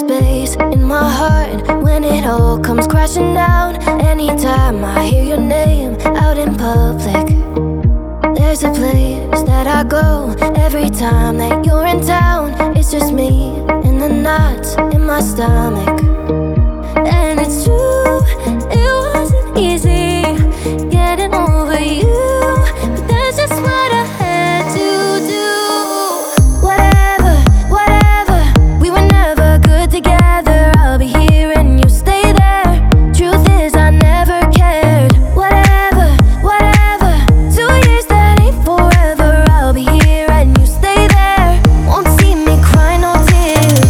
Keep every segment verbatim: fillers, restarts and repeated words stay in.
space in my heart when it all comes crashing down. Anytime I hear your name out in public, there's a place that I go every time that you're in town. It's just me and the knots in my stomach. And it's true, it wasn't easy getting over you, but that's just what I had to do. Whatever, whatever, we were never good together. I'll be here and you stay there. Truth is I never cared. Whatever, whatever, two years that ain't forever. I'll be here and you stay there. Won't see me cry no tears.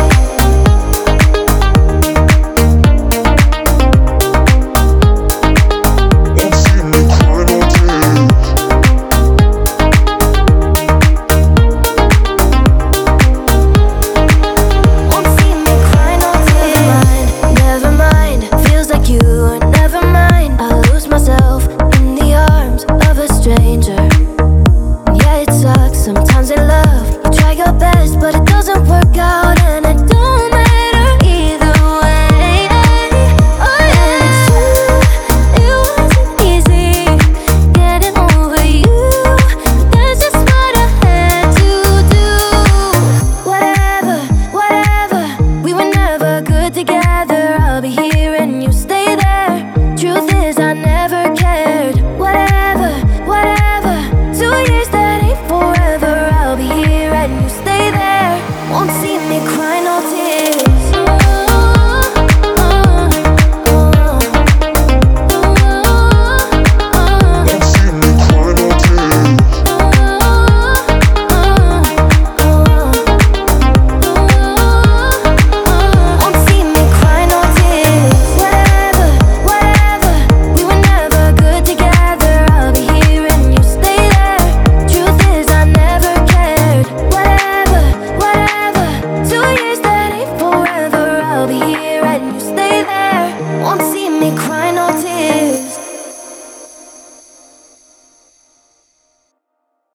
Sometimes in love, you try your best, but it doesn't work out, and it don't matter either way. Oh yeah, it's true, it wasn't easy getting over you, but that's just what I had to do. Whatever, whatever, we were never good together. I'll be here and you stay there. Truth is I never cared. Whatever, whatever, two years that ain't forever. I'll be here and you stay there. Won't see me cry no tears. Won't see me crying.